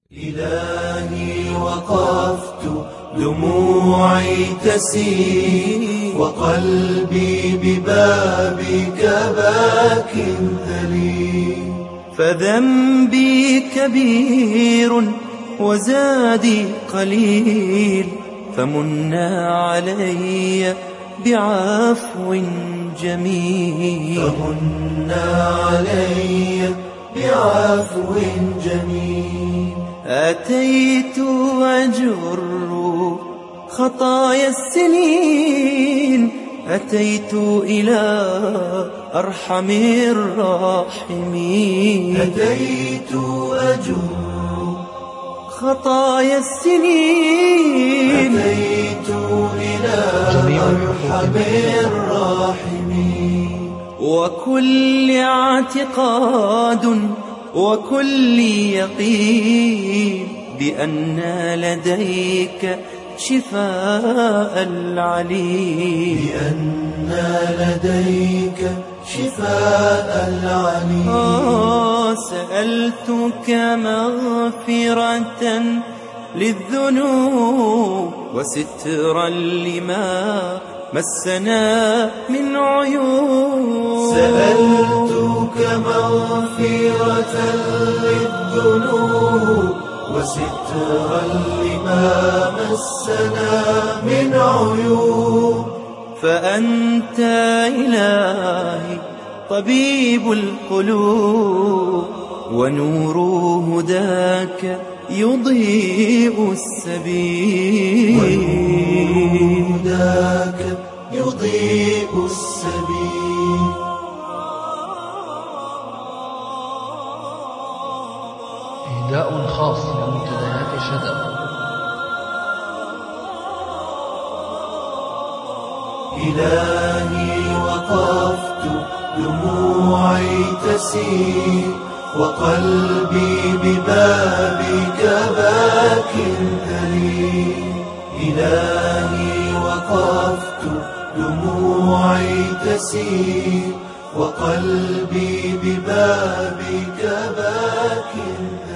إلهي وقفت دموعي تسيل وقلبي ببابك باك ذليل، فذنبي كبير وزادي قليل، فمنا علي بعفو جميل، فمنا علي بعفو جميل. أتيت أجر خطايا السنين، أتيت إلى أرحم الراحمين، أتيت أجر خطايا السنين، أتيت إلى أرحم الراحمين. وكل اعتقاد وكل يقين بأن لديك شفاء العليل، بأن لديك شفاء العليل. سألتك مغفرة للذنوب وسترا لما مسنا من عيوب، سألتك مغفرة للذنوب وسترا لما مسنا من عيوب. فأنت إلهي طبيب القلوب، ونور هداك يضيء السبيل، ونور هداك يضيء السبيل. إهداء خاص لمنتديات شدق. إلهي وقفت دموعي تسيل وقلبي ببابك باك ذليل. إلهي وقفت دموعي تسيل وقلبي ببابك باك